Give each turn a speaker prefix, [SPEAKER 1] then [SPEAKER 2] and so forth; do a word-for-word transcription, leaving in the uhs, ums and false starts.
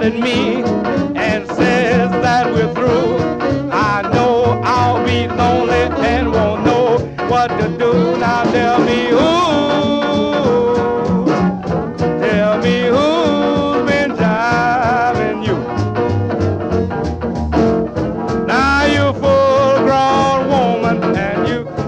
[SPEAKER 1] at me and says that we're through, I know I'll be lonely and won't know what to do. Now there